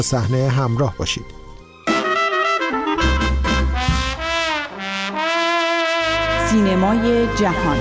صحنه همراه باشید. سینمای جهان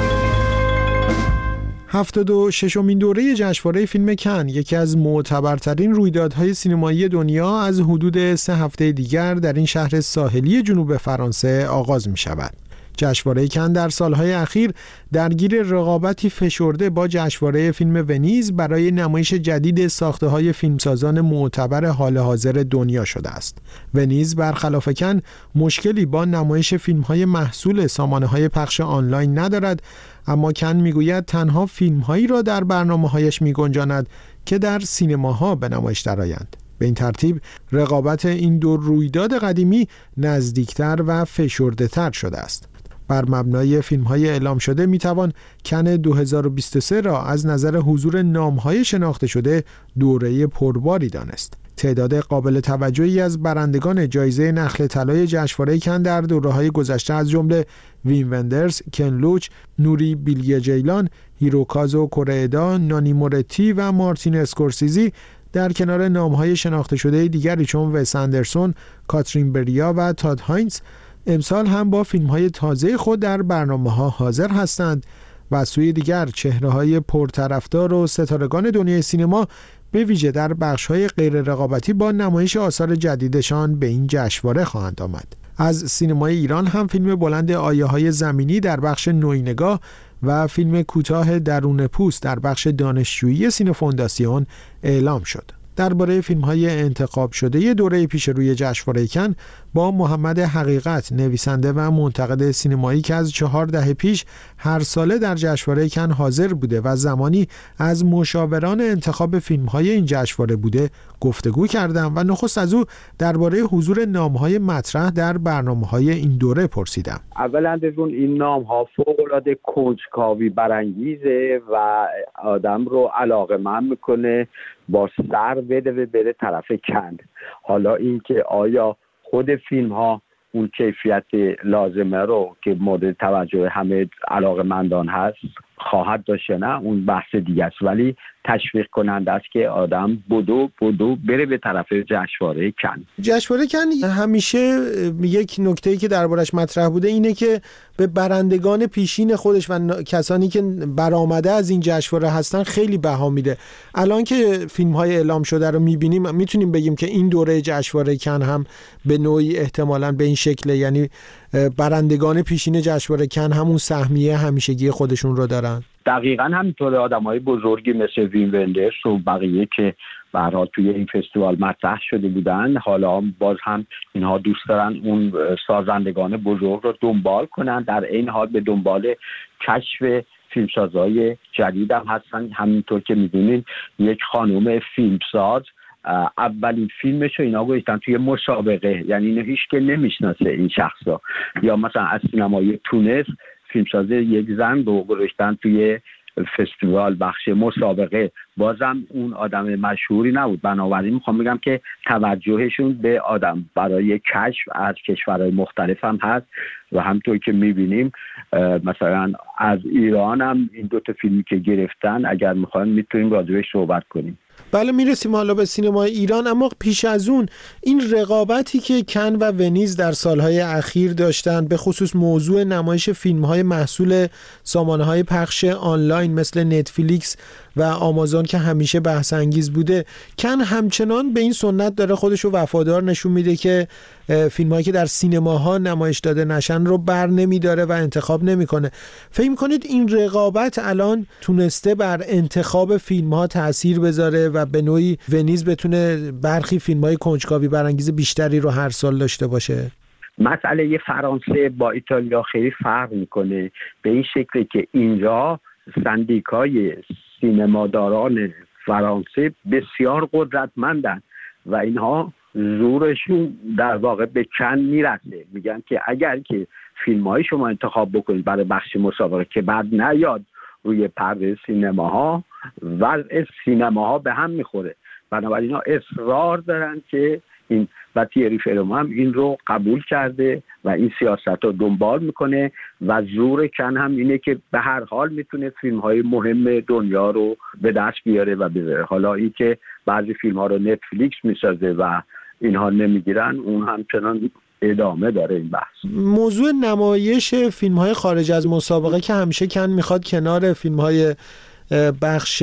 76مین دوره جشنواره فیلم کن، یکی از معتبرترین رویدادهای سینمایی دنیا، از حدود 3 هفته دیگر در این شهر ساحلی جنوب فرانسه آغاز می شود. جشنواره کن در سالهای اخیر درگیر رقابتی فشرده با جشنواره فیلم ونیز برای نمایش جدید ساخته‌های فیلمسازان معتبر حال حاضر دنیا شده است. ونیز برخلاف کن مشکلی با نمایش فیلم‌های محصول سامانه‌های پخش آنلاین ندارد، اما کن میگوید تنها فیلم‌هایی را در برنامه‌هایش می‌گنجاند که در سینماها به نمایش درآیند. به این ترتیب رقابت این دو رویداد قدیمی نزدیکتر و فشرده‌تر شده است. بر مبنای فیلم‌های اعلام شده میتوان کن 2023 را از نظر حضور نام‌های شناخته شده دوره پرباری دانست. تعداد قابل توجهی از برندگان جایزه نخل طلای جشنواره کن در دوره‌های گذشته از جمله ویم وندرز، کن لوچ، نوری بیلیه جیلان، هیروکازو کوریدا، نانی مورتی و مارتین اسکورسیزی در کنار نام‌های شناخته شده دیگری چون وس اندرسون، کاترین بریا و تاد هاینز امسال هم با فیلم‌های تازه خود در برنامه‌ها حاضر هستند و از سوی دیگر چهره‌های پرطرفدار و ستارگان دنیای سینما به ویژه در بخش‌های غیر رقابتی با نمایش آثار جدیدشان به این جشنواره خواهند آمد. از سینمای ایران هم فیلم بلند آیه‌های زمینی در بخش نوینگاه و فیلم کوتاه درون پوست در بخش دانشجویی سینفونداسیون اعلام شد. درباره فیلم‌های انتخاب شده دوره پیش روی جشنواره کن با محمد حقیقت، نویسنده و منتقد سینمایی که از 4 دهه پیش هر ساله در جشنواره کن حاضر بوده و زمانی از مشاوران انتخاب فیلم‌های این جشنواره بوده گفتگو کردم و نخست از او درباره حضور نام‌های مطرح در برنامه‌های این دوره پرسیدم. اولا بگون این نام‌ها فوق‌العاده کنجکاوی برانگیزه و آدم رو علاقه‌مند می‌کنه با سر بره طرف کن. حالا این که آیا خود فیلم ها اون کیفیت لازمه رو که مورد توجه همه علاقه‌مندان هست خواهد داشت، نه اون بحث دیگه است، ولی تشویق کننده است که آدم بدو بره به طرف جشنواره کن. جشنواره کن همیشه یک نکته‌ای که دربارش مطرح بوده اینه که به برندگان پیشین خودش و کسانی که برآمده از این جشنواره هستن خیلی بها میده. الان که فیلم‌های اعلام شده رو می‌بینیم میتونیم بگیم که این دوره جشنواره کن هم به نوعی احتمالاً به این شکل، یعنی برندگان پیشین جشنواره کن همون سهمیه همیشگی خودشون رو دارن. دقیقاً همینطوره. آدمای بزرگی مثل ویم وندرز و بقیه که به هر حال توی این فستیوال مطرح شده بودن، حالا باز هم اینها دوست دارن اون سازندگان بزرگ رو دنبال کنن، در این حال به دنبال کشف فیلمسازهای جدید هم هستن. همینطور که میدونین یک خانم فیلمساز اولین فیلمش رو اینا گذاشتن توی مسابقه، یعنی اینو هیچ که نمیشناسه این شخصا. یا مثلا از سینمای تونس فیلمساز یک زن رو گذاشتن توی فستیوال بخش مسابقه، بازم اون آدم مشهوری نبود. بنابراین میخوام بگم که توجهشون به آدم برای کشف از کشورهای مختلف هم هست و همطور که میبینیم مثلا از ایران هم این دوتا فیلمی که گرفتن، اگر میخوایم میتونیم راجبش صحبت کنیم. بله میرسیم حالا به سینمای ایران، اما پیش از اون این رقابتی که کن و ونیز در سالهای اخیر داشتن به خصوص موضوع نمایش فیلم‌های محصول سامانه‌های پخش آنلاین مثل نتفلیکس و آمازون که همیشه بحث انگیز بوده، کن همچنان به این سنت داره خودشو وفادار نشون میده که فیلم‌هایی که در سینماها نمایش داده نشن رو بر نمیداره و انتخاب نمیکنه. فکر می‌کنید این رقابت الان تونسته بر انتخاب فیلم‌ها تأثیر بذاره و به نوعی ونیز بتونه برخی فیلم‌های کنجکاوی برانگیز بیشتری رو هر سال داشته باشه؟ مسئله فرانسه با ایتالیا خیلی فرق میکنه به این شکلی که اینجا سندیکای سینماداران فرانسه بسیار قدرتمندن و اینها زورشون در واقع به کن میرسه. میگن که اگر که فیلم‌های شما انتخاب بکنید برای بخش مسابقه که بعد نیاد روی پرده سینماها، وضع سینماها به هم میخوره. بنابراین اینا اصرار دارن که این و تیری فرمون هم این رو قبول کرده و این سیاست رو دنبال میکنه و زور کن هم اینه که به هر حال میتونه فیلم های مهم دنیا رو به دست بیاره و بذاره. حالا این که بعضی فیلم ها رو نتفلیکس میسازه و اینها نمیگیرن، اون همچنان ادامه داره این بحث. موضوع نمایش فیلم‌های خارج از مسابقه که همیشه کن میخواد کنار فیلم‌های بخش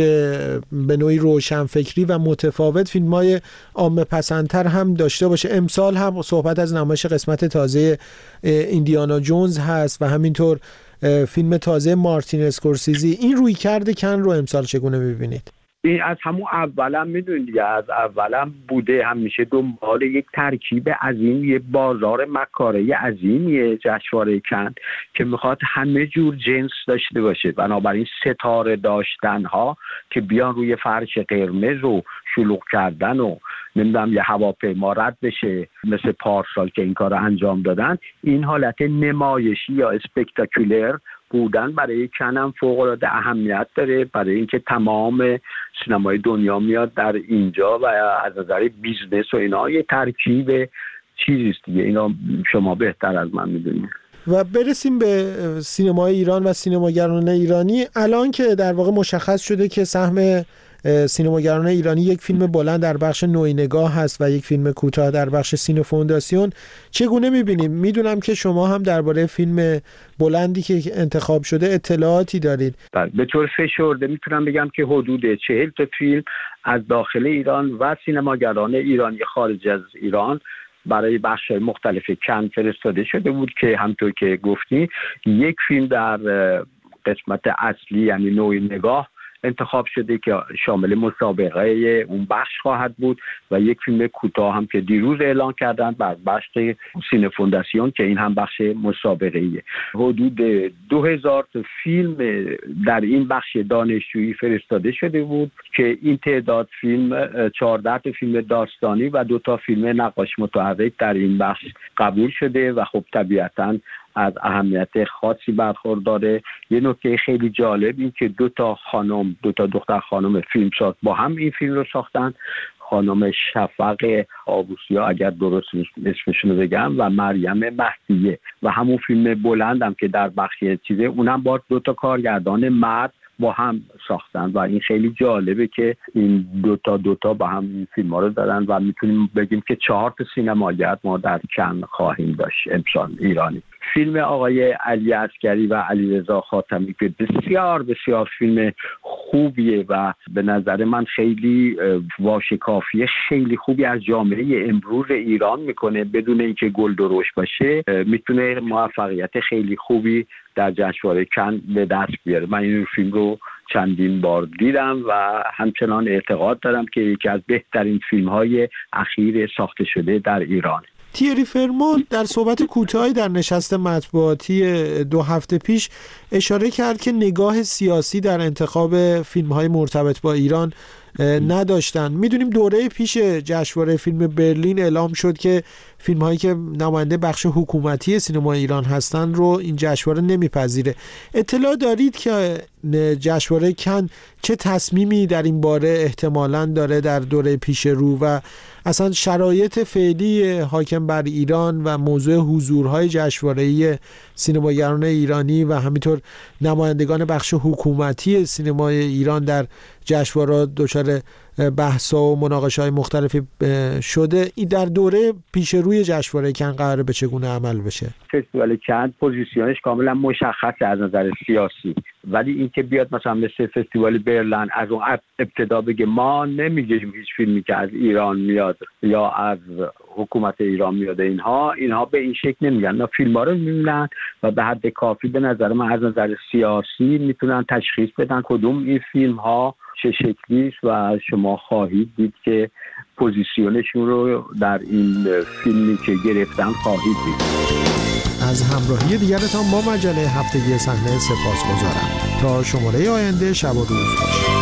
به نوعی روشنفکری و متفاوت فیلم‌های عامه پسندتر هم داشته باشه. امسال هم صحبت از نمایش قسمت تازه ایندیانا جونز هست و همینطور فیلم تازه مارتین اسکورسیزی. این روی کرده کن رو امسال چگونه می‌بینید؟ این از همون اولا میدونید دیگه، از اولا بوده همیشه دنبال یک ترکیب عظیم، یه بازار مکاره عظیمیه جشنواره کن که میخواد همه جور جنس داشته باشه. بنابراین ستاره داشتن ها که بیان روی فرش قرمز و شلوغ کردن و نمیدونم یه هواپیما رد بشه مثل پارسال که این کار رو انجام دادن، این حالت نمایشی یا اسپکتاکولر بودن برای کنم فوق‌العاده اهمیت داره، برای اینکه تمام سینمای دنیا میاد در اینجا و از نظر بیزنس و اینا یه ترکیب چیزیست دیگه. اینا شما بهتر از من میدونید. و برسیم به سینمای ایران و سینماگران ایرانی. الان که در واقع مشخص شده که سهم سینماگران ایرانی یک فیلم بلند در بخش نوعی نگاه هست و یک فیلم کوتاه در بخش سینه فونداسیون، چگونه می‌بینیم؟ میدونم که شما هم درباره فیلم بلندی که انتخاب شده اطلاعاتی دارید. به طور فشرده میتونم بگم که حدود 40 تا فیلم از داخل ایران و سینماگران ایرانی خارج از ایران برای بخش‌های مختلف کن فرستاده شده بود که همونطور که گفتی یک فیلم در قسمت اصلی یعنی نوعی نگاه انتخاب شده که شامل مسابقه اون بخش خواهد بود و یک فیلم کوتاه هم که دیروز اعلان کردن بر بخش سینه فونداسیون که این هم بخش مسابقه‌ایه. حدود 2000 تا فیلم در این بخش دانشجویی فرستاده شده بود که این تعداد فیلم 14 تا فیلم داستانی و 2 تا فیلم نقاش متحرک در این بخش قبول شده و خب طبیعتاً از اهمیت خاصی برخورداره. یه نکته خیلی جالب این که 2 تا دختر خانم فیلمساز با هم این فیلم رو ساختن، خانم شفق آبوسیا اگر درست اسمشون رو بگم و مریم مهدیه، و همون فیلم بلندم که در بخش چیزه اونم با 2 تا کارگردان مرد با هم ساختن و این خیلی جالبه که این 2 تا با هم این فیلم ها رو دارن و میتونیم بگیم که 4 تا سینماگر ما در کن خواهیم داشت امسال ایرانی. فیلم آقای علی عسکری و علیرضا خاتمی که بسیار بسیار فیلم خوبیه و به نظر من خیلی واشکافی خیلی خوبی از جامعه امروز ایران میکنه، بدون اینکه گل درشت باشه میتونه موفقیت خیلی خوبی در جشنواره کن به دست بیاره. من این فیلم رو چندین بار دیدم و همچنان اعتقاد دارم که یکی از بهترین فیلم‌های اخیر ساخته شده در ایران. تیری فرمون در صحبت کوتاهی در نشست مطبوعاتی 2 هفته پیش اشاره کرد که نگاه سیاسی در انتخاب فیلم‌های مرتبط با ایران نداشتن. میدونیم دوره پیش جشنواره فیلم برلین اعلام شد که فیلم‌هایی که نماینده بخش حکومتی سینما ایران هستن رو این جشنواره نمیپذیره. اطلاع دارید که جشنواره کن چه تصمیمی در این باره احتمالاً داره در دوره پیش رو و اصلا شرایط فعلی حاکم بر ایران و موضوع حضورهای جشنواره‌ای سینماگران ایرانی و همینطور نمایندگان بخش حکومتی سینمای ایران در جشنواره دچار بحث‌ها و مناقشه‌های مختلفی شده؟ این در دوره پیش روی جشنواره کن قراره به چگونه عمل بشه؟ فستیوال کن پوزیشنش کاملا مشخصه از نظر سیاسی، ولی اینکه بیاد مثلا مثل فستیوال برلین از اون ابتدا بگه ما نمیگیم هیچ فیلمی که از ایران میاد یا از حکومت ایران میاد، اینها به این شکل نمیگن. اینا فیلم‌ها رو میبینن و به حد کافی به نظر من از نظر سیاسی میتونن تشخیص بدن کدوم این فیلم‌ها چه شکلیش و شما خواهید دید که پوزیشنشون رو در این فیلمی که گرفتن خواهید دید. از همراهی دیگرتان با مجله هفتگی صحنه سپاسگزارم. تا شماره آینده شب و روز باشید.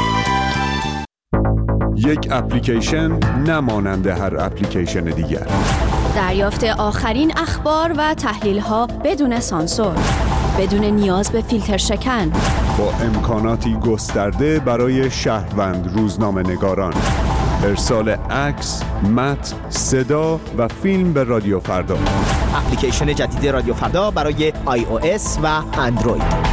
یک اپلیکیشن نمانند هر اپلیکیشن دیگر. دریافت آخرین اخبار و تحلیل‌ها بدون سانسور، بدون نیاز به فیلتر شکن، با امکاناتی گسترده برای شهروند روزنامه‌نگاران. ارسال عکس، متن، صدا و فیلم به رادیو فردا. اپلیکیشن جدید رادیو فردا برای iOS و اندروید.